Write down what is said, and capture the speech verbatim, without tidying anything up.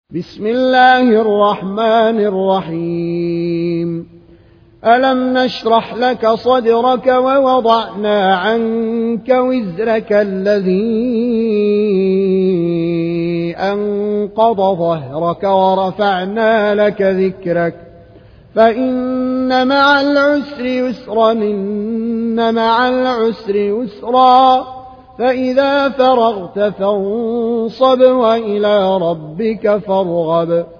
بسم الله الرحمن الرحيم ألم نشرح لك صدرك ووضعنا عنك وزرك الذي أنقض ظهرك ورفعنا لك ذكرك فإن مع العسر يسرا إن مع العسر يسرا فإذا فرغت فانصب وإلى ربك فارغب